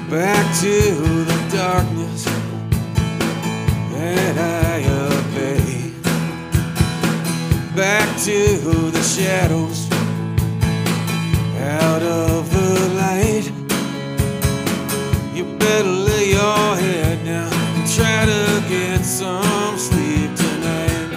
back to the darkness that I obey, back to the shadows, out of the light. You better lay your head down and try to get some sleep tonight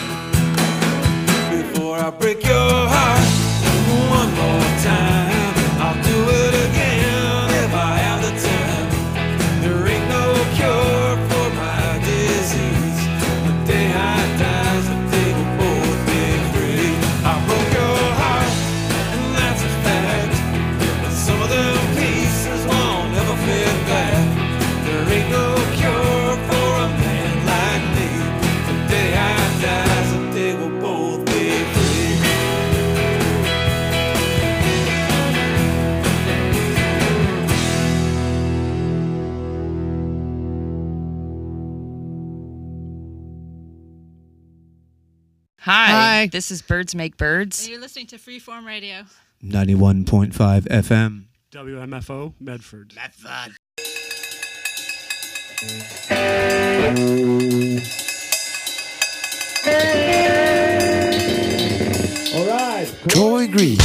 before I break your heart one more time. I'll do it again if I have the time. There ain't no cure for my disease. The day I die, the day we'll both be free. I broke your heart, and that's a fact. But some of them pieces won't ever fit back. There ain't no cure for a man like me. The day I die, the day we'll both be free. Hi, this is Birds Make Birds. And you're listening to Freeform Radio. 91.5 FM. WMFO, Medford. All right. Troy Green.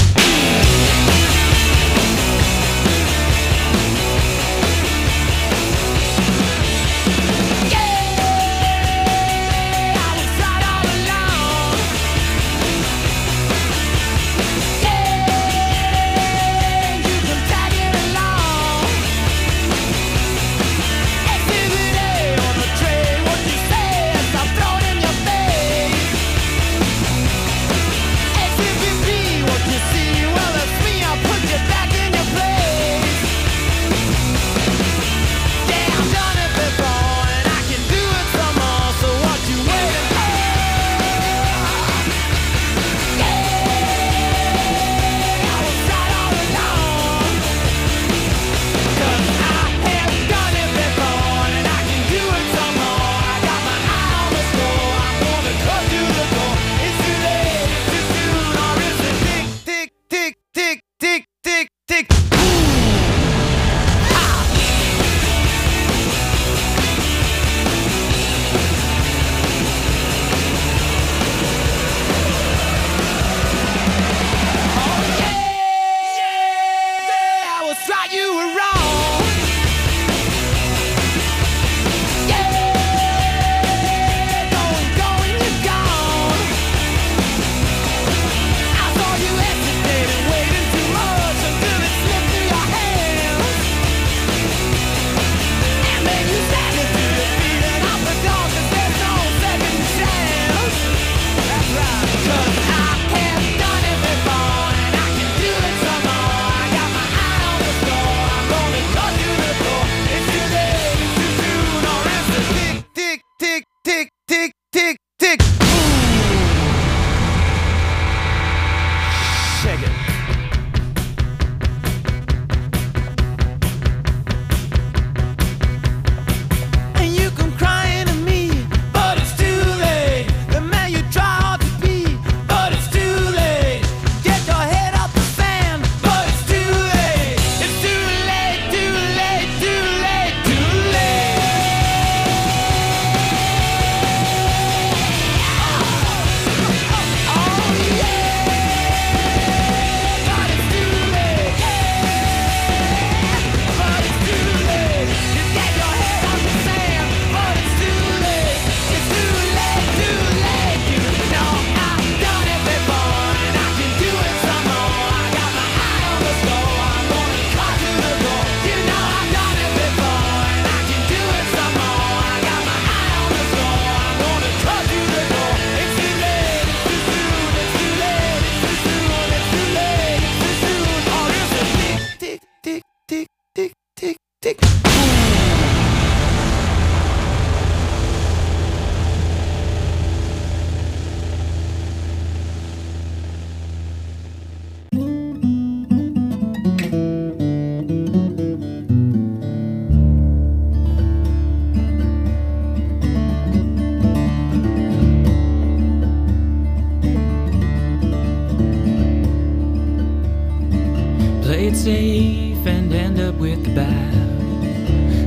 Play it safe and end up with the bow.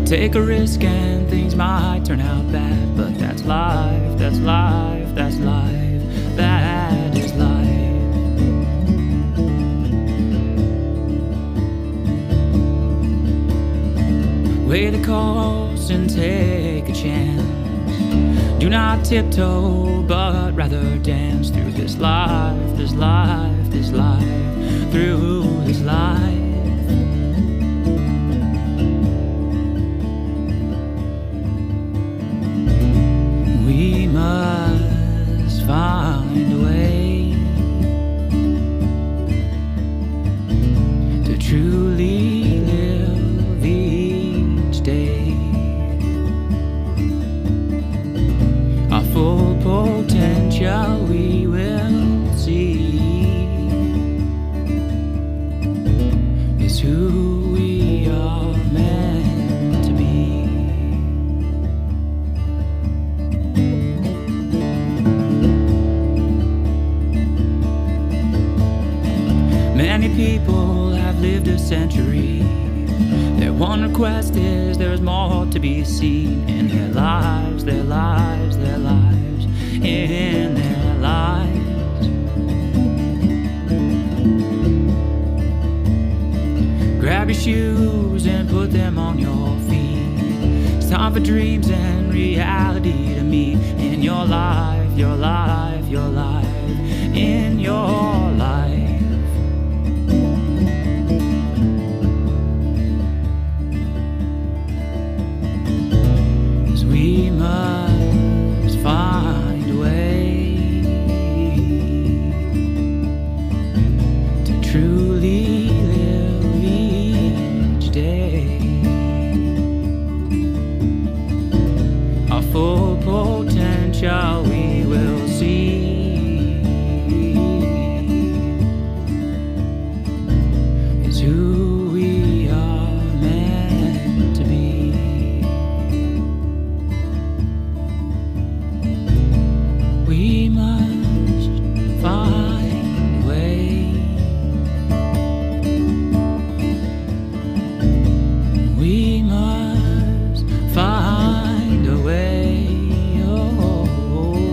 Take a risk and things might turn out bad, but that's life, that's life, that's life, that is life. Weigh the cost and take a chance. Do not tiptoe, but rather dance through this life, this life, this life, through this life. We must find a way to truly live each day. Our full potential we will see is who we are meant to be. Many people have lived a century. Their one request is there's more to be seen in their lives, their lives, their lives, in their lives. Grab your shoes and put them on your feet. It's time for dreams and reality to meet in your life, your life, your life, in your life. We must find a way to truly live each day. Our full potential we will see is who we are meant to be. We must find a way. We must find a way. Oh.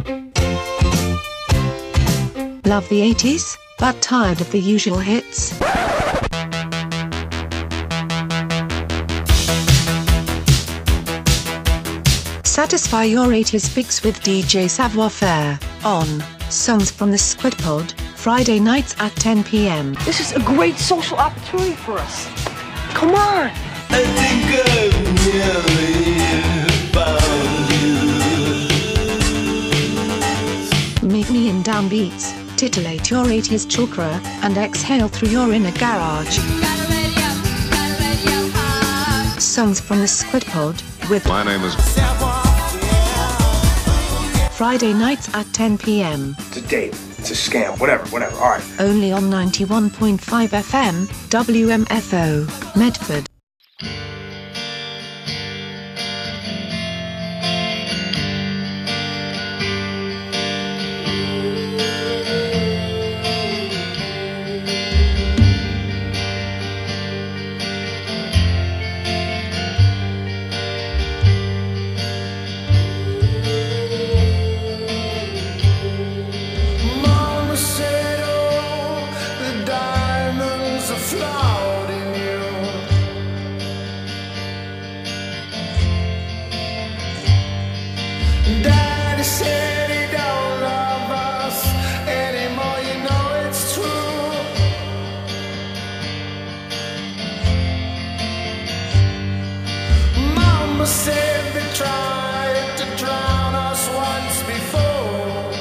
Love the 80s, but tired of the usual hits? Satisfy your 80s fix with DJ Savoir-Faire on Songs from the Squid Pod, Friday nights at 10 p.m. This is a great social opportunity for us. Come on! I think I've nearly found you. Meet me in downbeats, titillate your 80s chakra, and exhale through your inner garage. Songs from the Squid Pod with My name is Friday nights at 10 p.m. It's a date. It's a scam. Whatever. All right. Only on 91.5 FM, WMFO, Medford. Mama said, oh, the diamonds are flawed in you. Daddy said he don't love us anymore, you know it's true. Mama said they tried to drown us once before.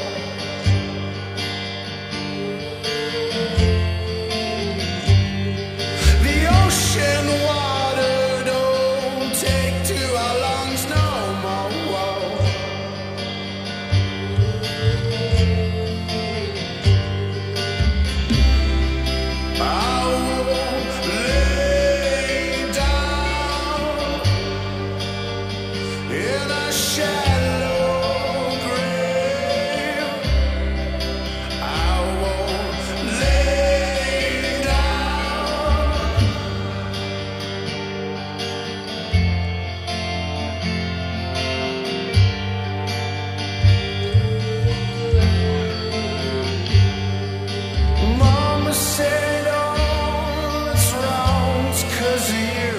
The ocean water don't take to our lungs no more. I won't lay down in a shallow grave. I won't lay down. Mama said all that's wrong's 'cause of you.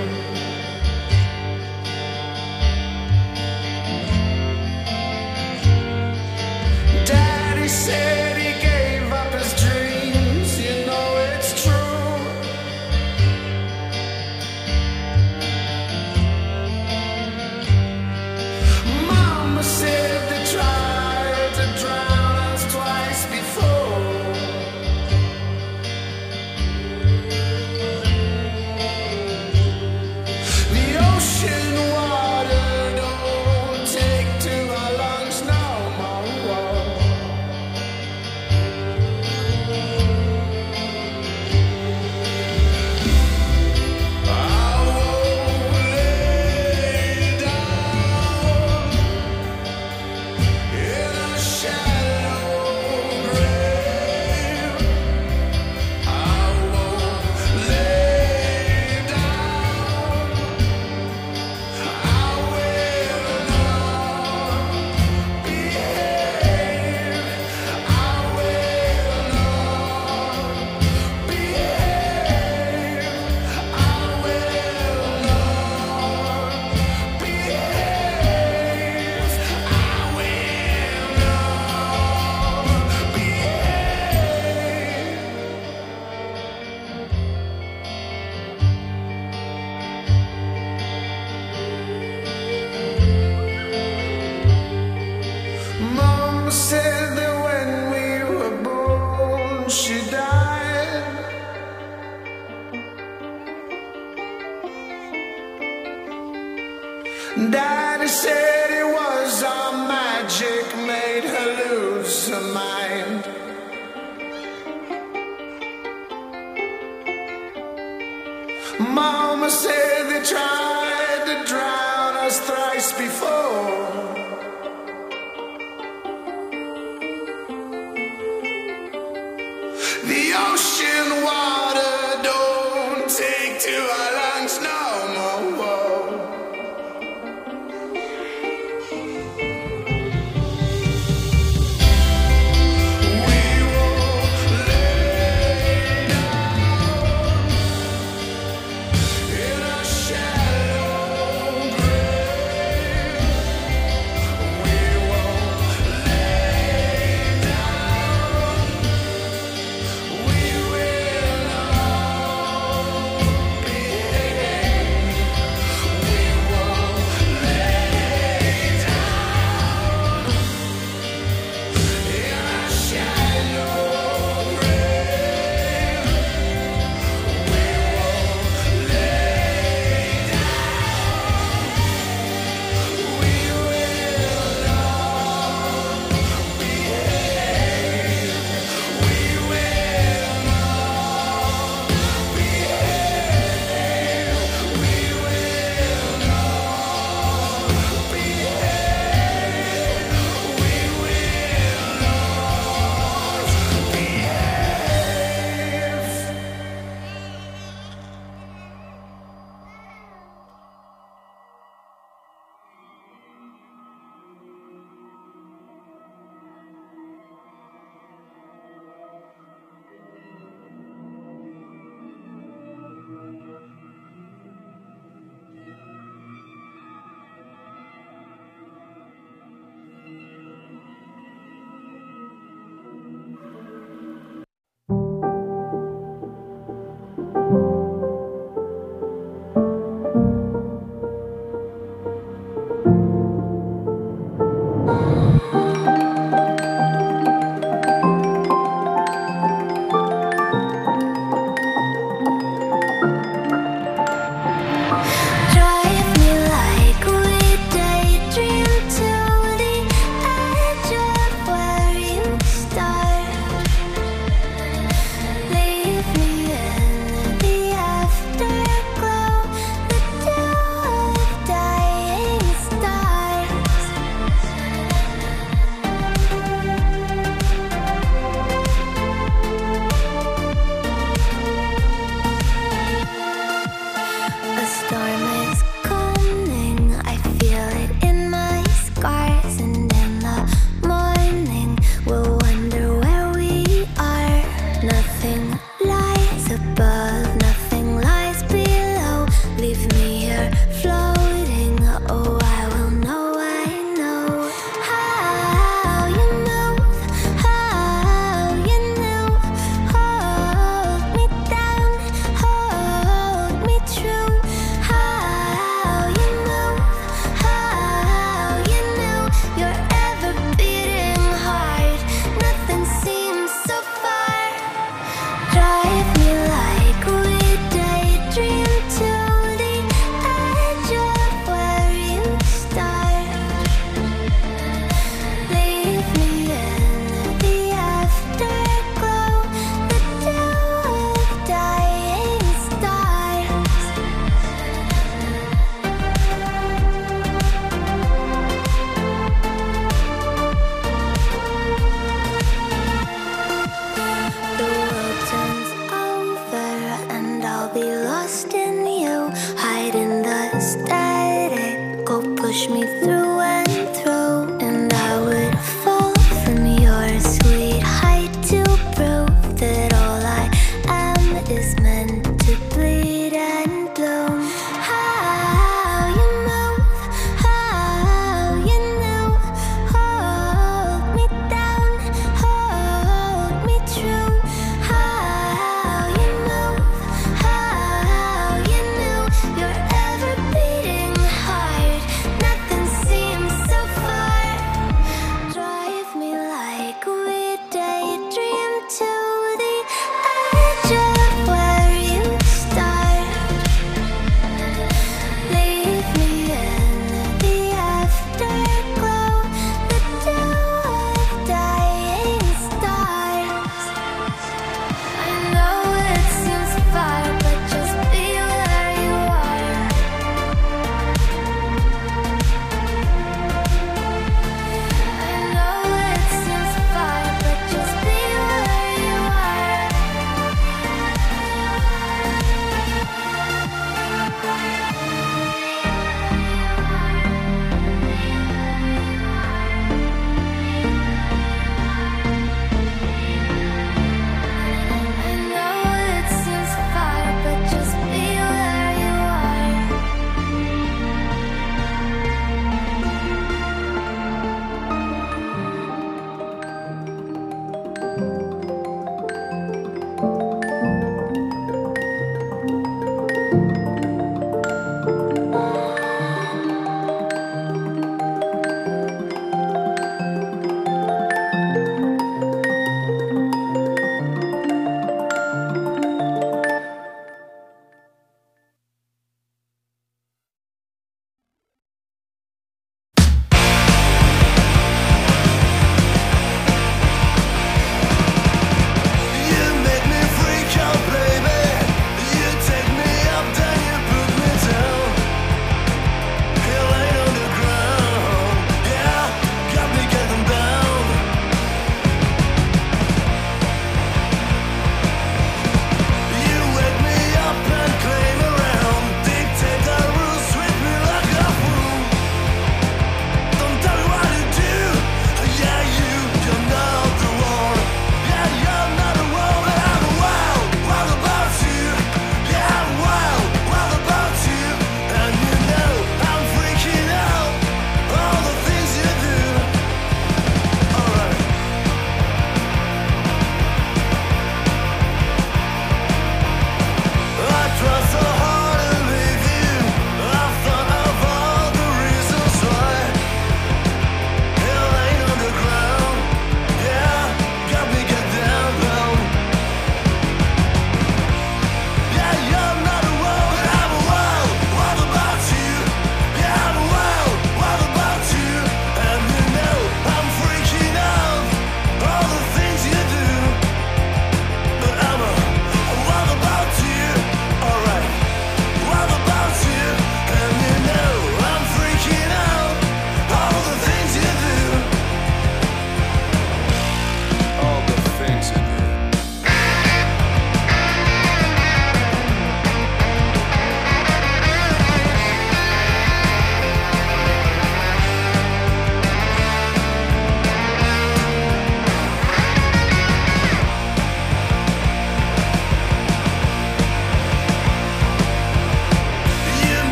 Daddy said he gave up his dreams, you know it's true. Mama said they tried to drown us twice before. The ocean water don't take to our lungs no more. I won't lay down in a shallow grave. I won't lay down. I will not behave. I will not behave. I will not behave. I will not behave. Mama said that when we were born, she died. Daddy said it was our magic made her lose her mind. Mama said they tried to drown us thrice before. The ocean water don't take to our lungs no more.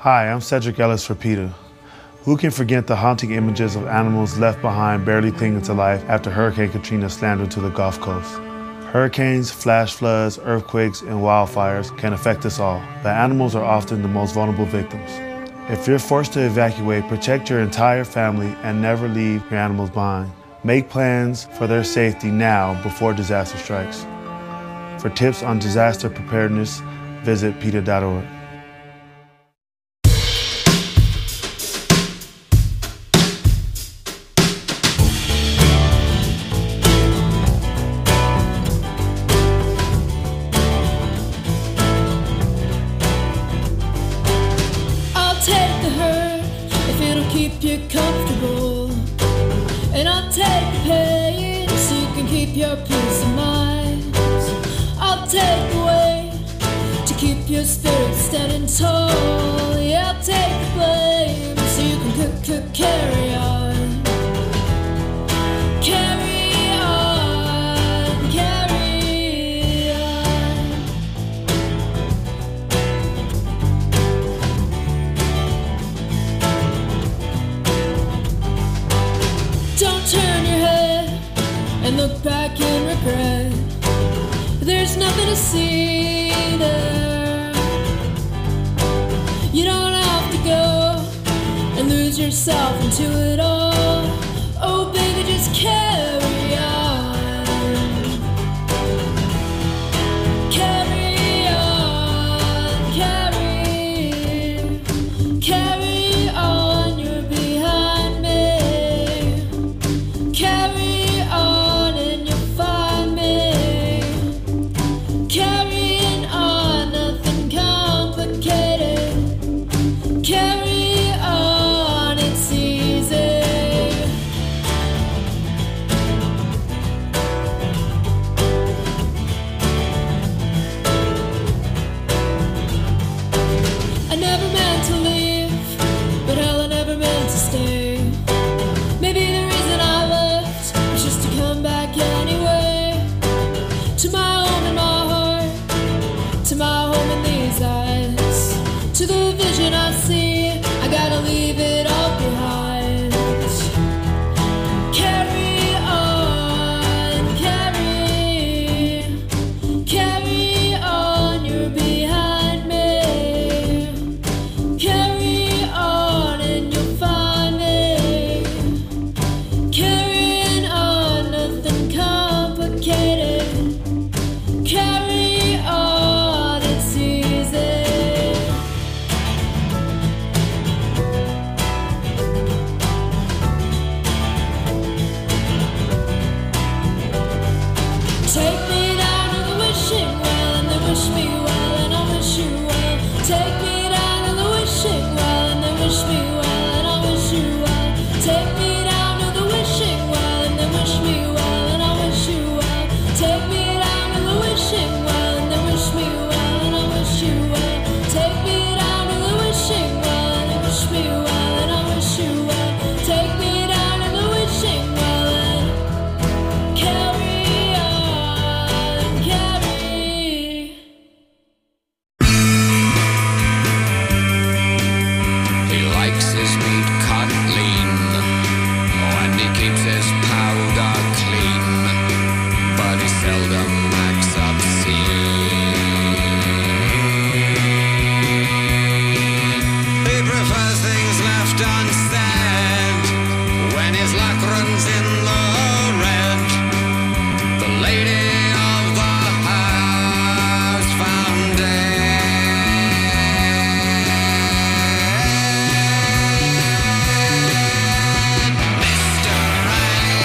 Hi, I'm Cedric Ellis for PETA. Who can forget the haunting images of animals left behind barely clinging to life after Hurricane Katrina slammed into the Gulf Coast? Hurricanes, flash floods, earthquakes, and wildfires can affect us all, but animals are often the most vulnerable victims. If you're forced to evacuate, protect your entire family and never leave your animals behind. Make plans for their safety now before disaster strikes. For tips on disaster preparedness, visit PETA.org. Your peace of mind, I'll take the weight to keep your spirit standing tall. Yeah, I'll take the blame so you can carry on. Carry on, carry on. Don't turn your head and look back in regret. There's nothing to see there. You don't have to go and lose yourself into it all. Oh baby, just carry on. Carry on, carry on, you're behind me. Carry on and you'll find me. Carrying on, nothing complicated. Carry on, it's easy. I never meant to leave, but hell, I never meant to stay. Maybe the reason I left was just to come back anyway. To my home in my heart, to my home in these eyes, to the vision I see, I gotta leave it all behind. Carry on, carry on, you're behind me. Carry on and you'll find me. Carrying on, nothing complicated. Carry on, it's easy. Take me down to the wishing well and then wish me well and I'll wish you well. Take me down to the wishing well and then wish me well and I'll wish you well. Take me down to the wishing well and then wish me well and I'll wish you well. Take me down to the wishing well and then wish me well and I'll wish you well. Take me down to the wishing well and then wish me well and I'll wish you well. Take me down to the wishing well and carry on, carry. He likes his meat cut lean, and he keeps his powder clean, but he seldom acts obscene. He prefers things left unsaid when his luck runs in the red. The lady of the house found dead. Mr.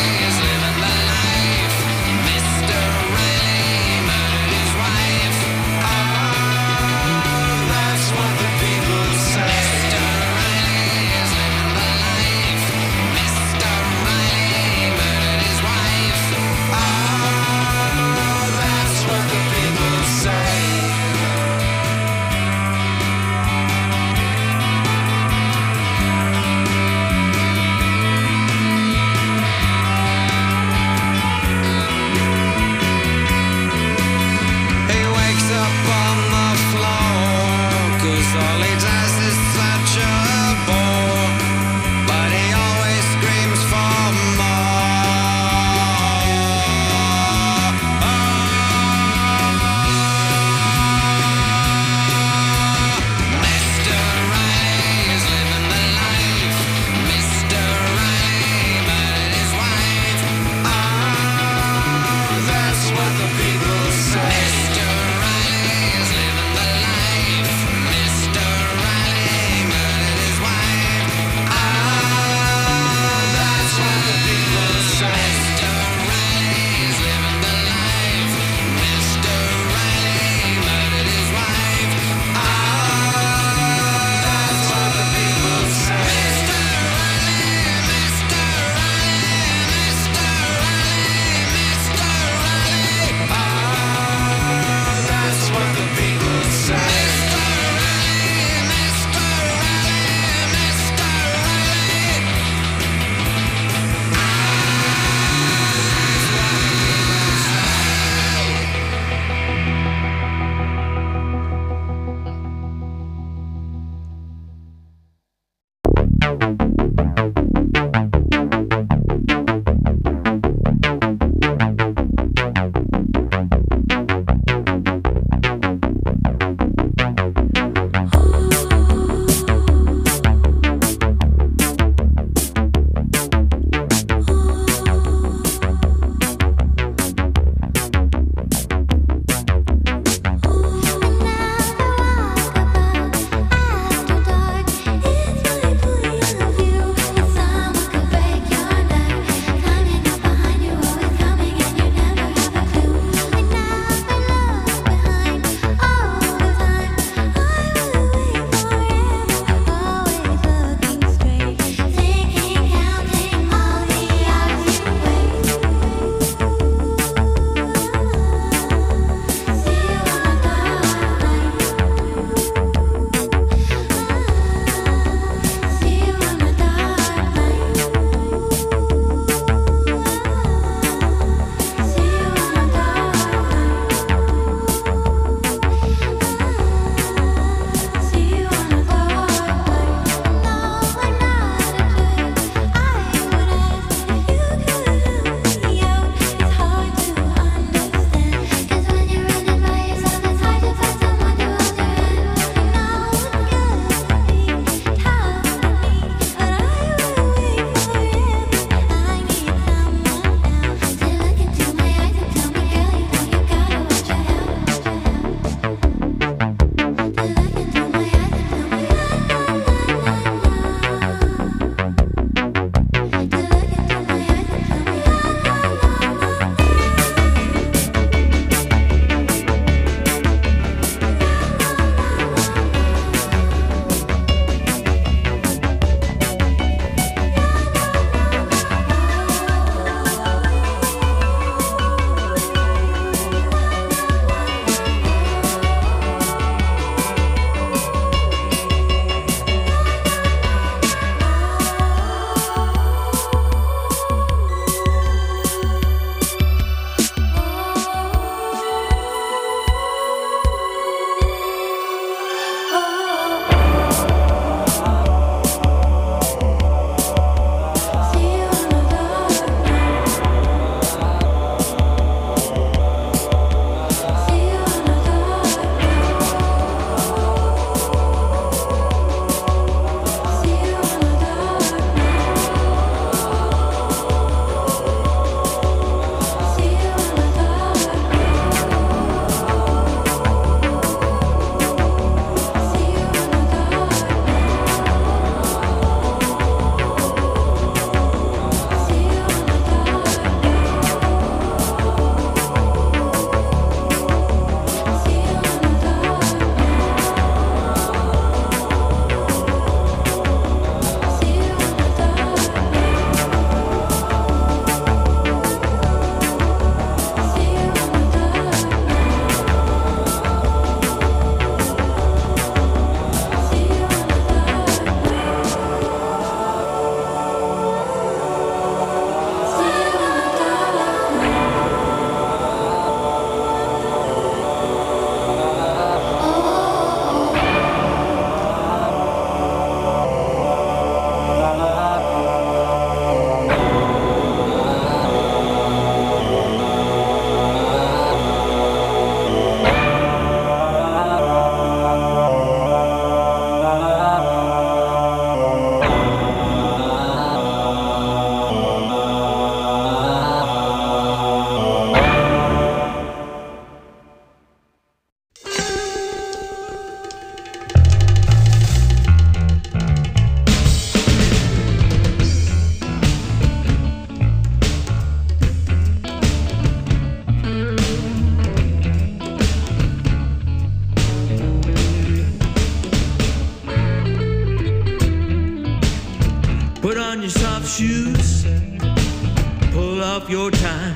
Pull off your tie,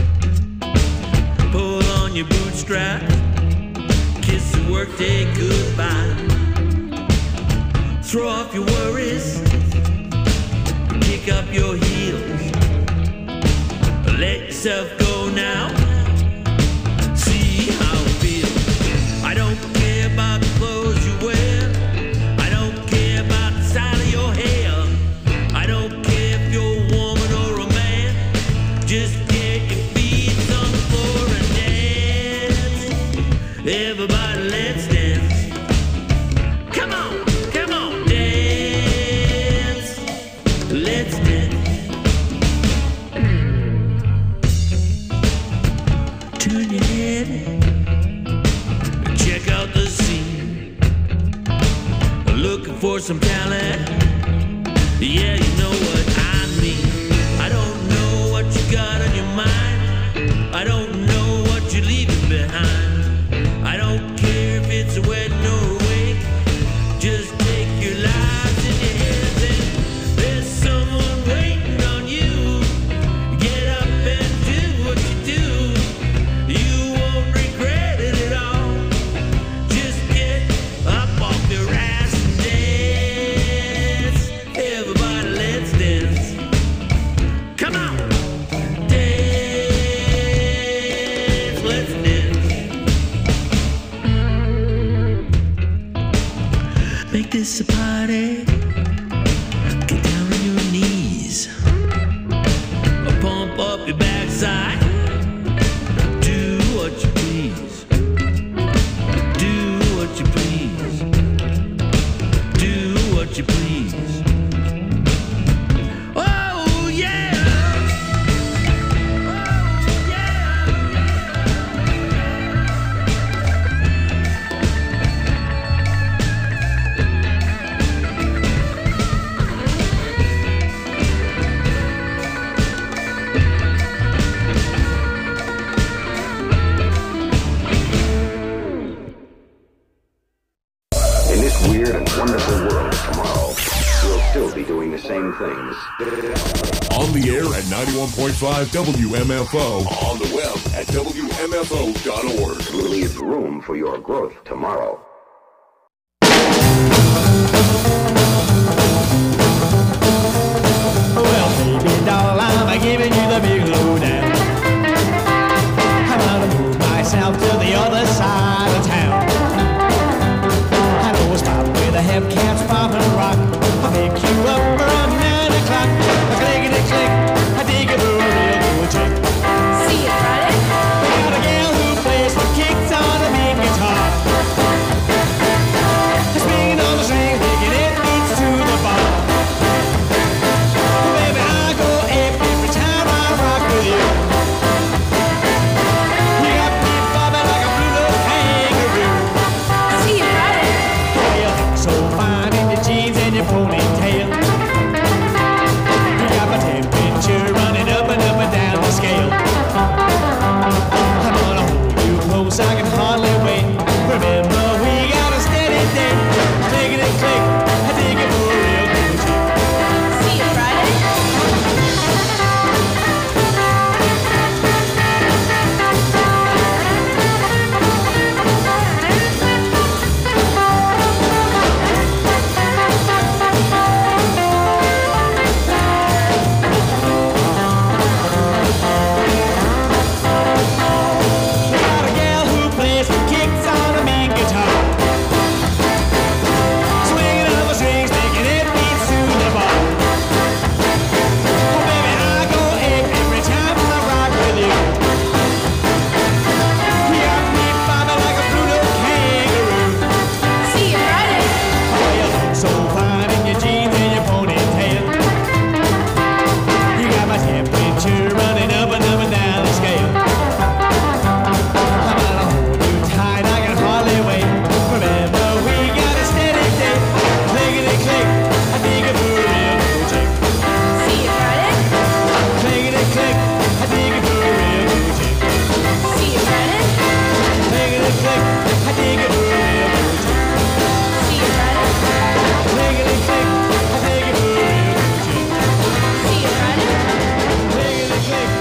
pull on your bootstraps, kiss the workday goodbye. Throw off your worries, kick up your heels, let yourself go now, see how it feels. I don't care about the clothes you wear, I don't care about the style of your hair, I don't care if you're a woman or a man, just get your feet on the floor and dance. Everybody, let's dance. Come on, come on, dance. Let's dance. Turn your head, check out the scene. Looking for some talent, yeah, you know what I mean. I don't know what you got on your mind, I don't know what you're leaving behind. I don't care if it's a wedding or a wake, just take your lives in your hands and there's someone waiting on you. Get up and do what you do, you won't regret it at all. Just get up off your ass and dance. Everybody, let's dance. Come on, dance, let's dance. Make this a party. Get down on your knees, pump up your backside. Do what you please, do what you please, do what you please. Oh yeah, oh yeah. In this weird and wonderful world of tomorrow, we'll still be doing the same things. On the air at 91.5 WMFO. On the web at WMFO.org. Leave room for your growth tomorrow. Well, baby doll, I'm giving you the big lowdown. I'm gonna move myself to the other side of town. I know a spot where the hepcats pop and rock. I'll pick you up around 9 o'clock. Clickety-click, I dig it for a real cool chick. See you Friday. We got a gal who plays the kicks on a big guitar. Swinging on the string, thinking it beats to the bar. Baby, I go ape every time I rock with you. You got me bobbing like a blue kangaroo. See you Friday. You look so fine in your jeans and your ponytail. You got my temperature running up and down the scale. I'm gonna hold you close, I can hardly wait. Remember, we got a steady date. Clickety-click, I dig it for a real cool chick. See you Friday. We got a gal who plays the kicks on a mean guitar. Swinging on the strings, making it beats to the bar. Oh, baby, I go ape every time I rock with you. You got me bobbing like a Pluto kangaroo. See you Friday. Oh, you look so fine in your jeans and your ponytail. You got my temperature running up and down the scale. I'm gonna hold you tight, I can hardly wait. Remember, we got a steady date. Clickety-click, I dig it for a real cool chick. See you Friday. Clickety-click, I dig it for a real cool chick. See you Friday. Clickety-click, I dig it for a real cool chick. See you Friday. Clickety-click, I dig it for a real cool chick. See you Friday. Clickety-click,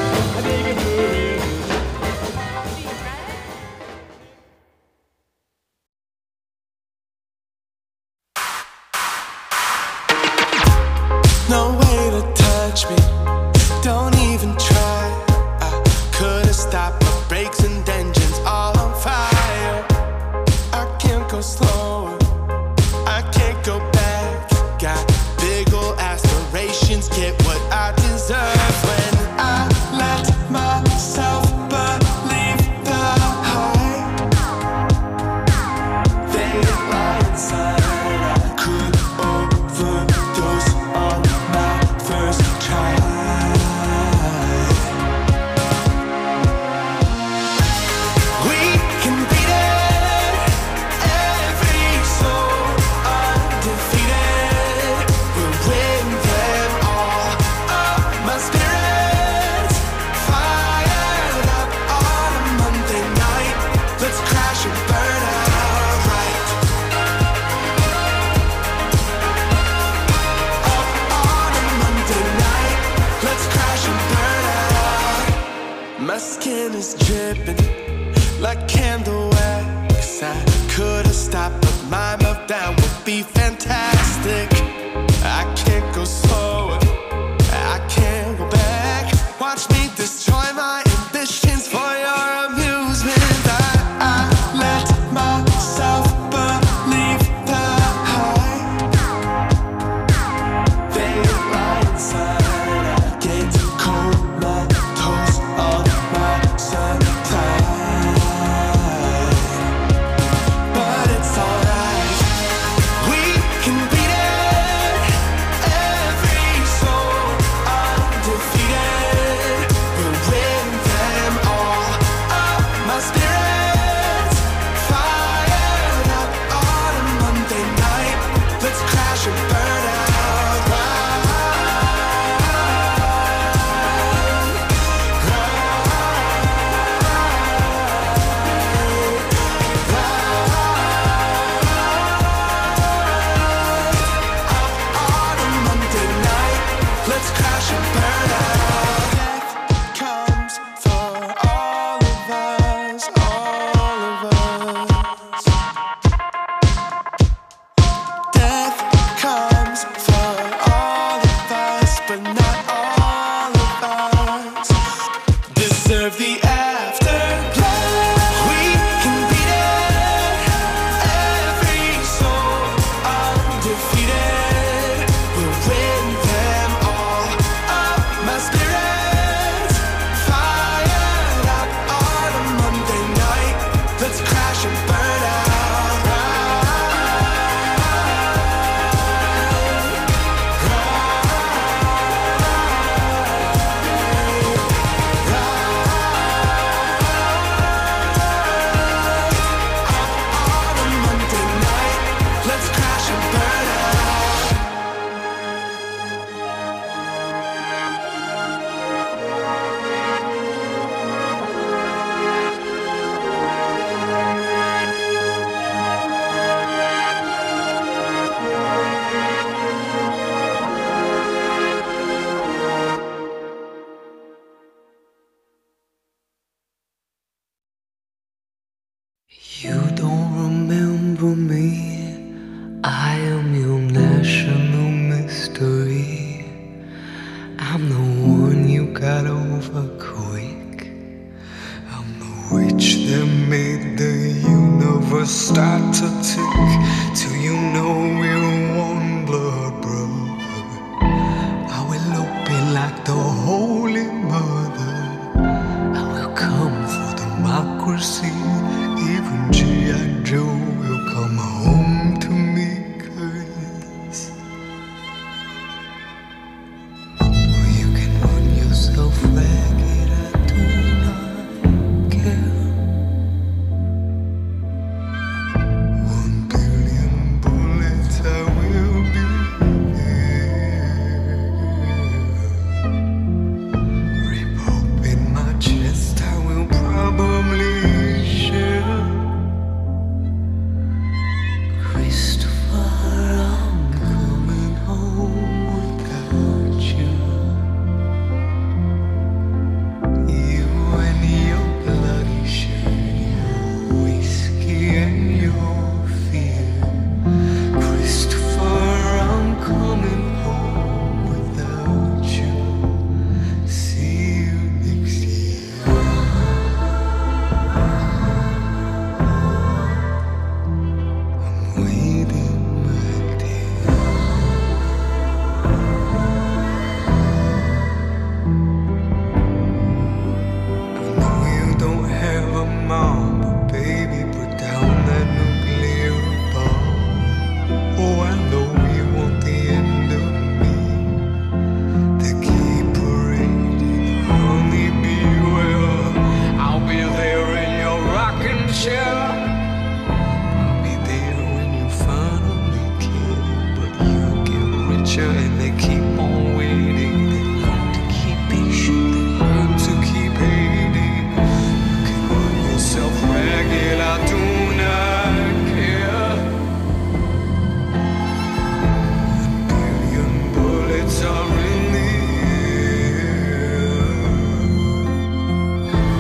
My skin is dripping like candle wax. I could've stopped, but my meltdown would be fantastic. I can't go slower, I can't go back. Watch me destroy my ambitions for your amusement. I let myself believe the hype. They lie inside. I get comatose on my supply. But it's alright, we can beat it. Every soul undefeated. We'll win them all. Up my spirits, fired up on a Monday night. Let's crash and burn out. On a Monday night, let's crash and burn out. Death comes for all of us, all of us. Death comes for all of us, but not all of us deserve the afterlife. We can beat it. Every soul undefeated. We'll win them all. Up my spirits, fired up on a Monday night. Let's crash and burn out. On a Monday night, let's crash and burn out. You don't remember me. I am your national mystery. I'm the one you got over quick. I'm the witch that made the universe start to tick. Till you know we're one blood brother. I will open like the Holy Mother. I will come for democracy. Even G.I. Joe will come home to me, 'cause you can run yourself ragged, I do not care. 1 billion bullets, I will be here. Rip open my chest, I will probably share. Christopher, I'm coming home without you. You and your bloody shirt, your whiskey and your fear. Christopher, I'm coming home without you. See you next year. I'm waiting, my dear. I know you don't have a mom, but baby, put down that nuclear bomb. Oh, I know you want the end of me. To keep parading, honey, beware. I'll be there in your rocking chair. I'll be there when you finally care. But you get richer and they keep on waiting. They learn to keep patient, they learn to keep hating. You can run yourself ragged, I do not care. 1 billion bullets are in the air.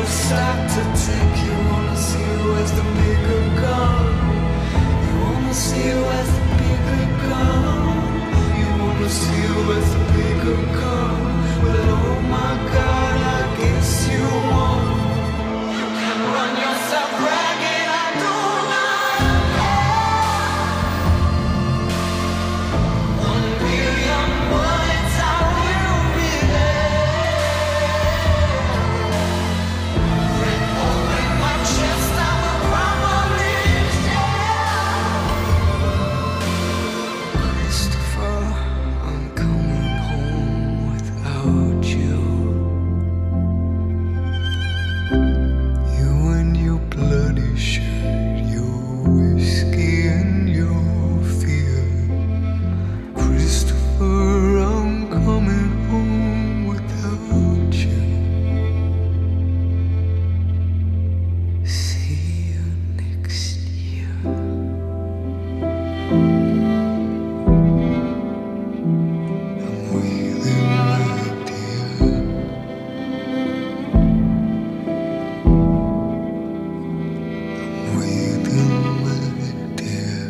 start to take. You wanna see where's the bigger gun. You wanna see where's the bigger gun. You wanna see where's the bigger gun. Well, oh my God, I guess you won. You can run yourself ragged, I do not care. 1 billion words, I will be there. Red hole in my chest, I will probably share. Christopher, I'm coming home without you. You and your bloody shirt, your whiskey and your fear. Christopher, I'm coming home without you. See you next year. I'm waiting, my dear. I'm waiting, my dear.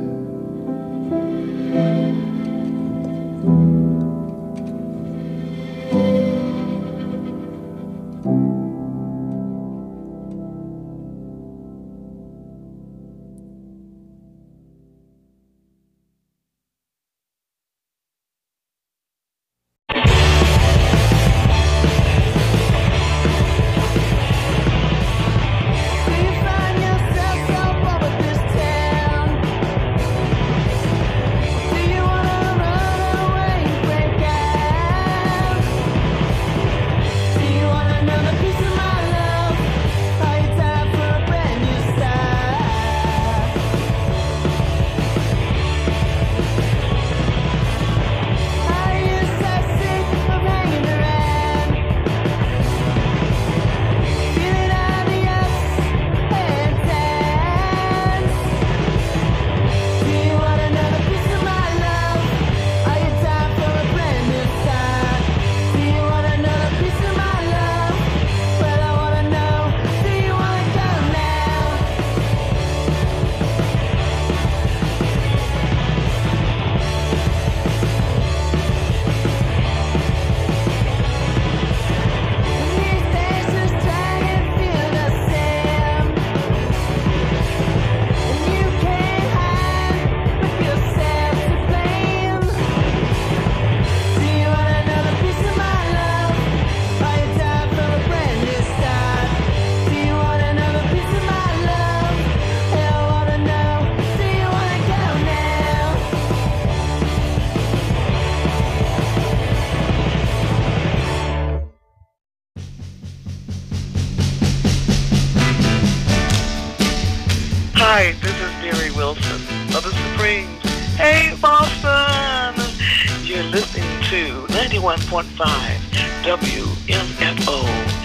Hi, this is Mary Wilson of the Supremes. Hey, Boston! You're listening to 91.5 WMFO.